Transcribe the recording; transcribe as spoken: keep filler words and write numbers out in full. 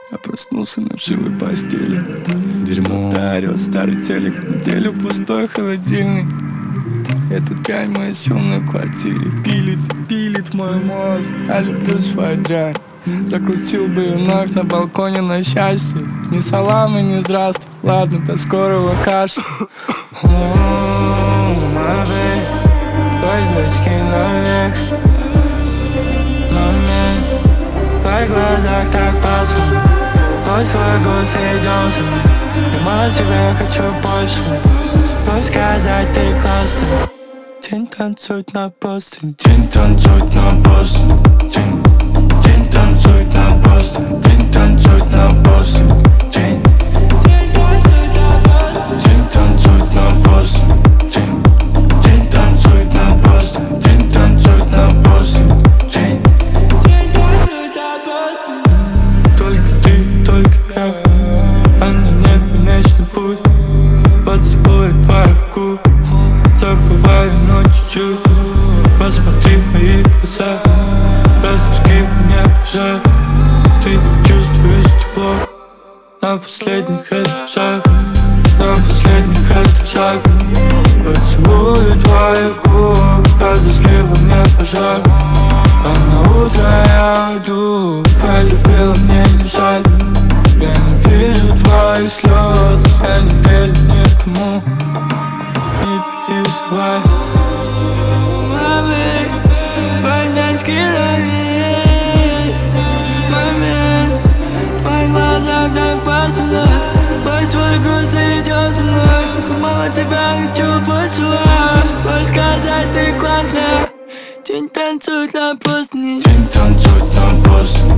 Я проснулся на вшивой постели. Дерьмо. Дарил старый телек, неделю пустой холодильник. Эта дрянь в моей съемной квартире пилит, пилит мой мозг. Я люблю свою дрянь. Закрутил бы вновь на балконе на счастье. Ни салам и ни здравствуй. Ладно, до скорого кашля. Звездочки наверх. Момент. В твоих глазах так пасмурно. Твой свой голос идем со мной. И мало тебя хочу больше. Пусть сказать ты классный. День танцует на Бостон. День танцует на Бостон. День, день танцует на Бостон. День танцует на Бостон. День, День танцует на Бостон. день танцует на Бостон. День, день танцует на Бостон. День танцует на Бостон. День, День танцует на Бостон. Только ты, только я, а на небе вечный путь. Поцелуй твоих губ. Забываю, но чуть-чуть. Посмотри в мои глаза. Разожги мне пожар. Ты почувствуешь тепло на последних этажах. На последних этажах. Поцелуй твоих губ. Разожги во мне пожар. А на утро я уйду. Полюбила, мне не жаль. Я не вижу твоих слез. Я не верю никому. Не переживай. Маме, поднячки лови. Момент. В твоих глазах так пасмурно. Пусть свой груз идет со мной. Мало тебя хочу больше. Пусть сказать ты классная. День танцует на Бостоне. день танцует на Бостон.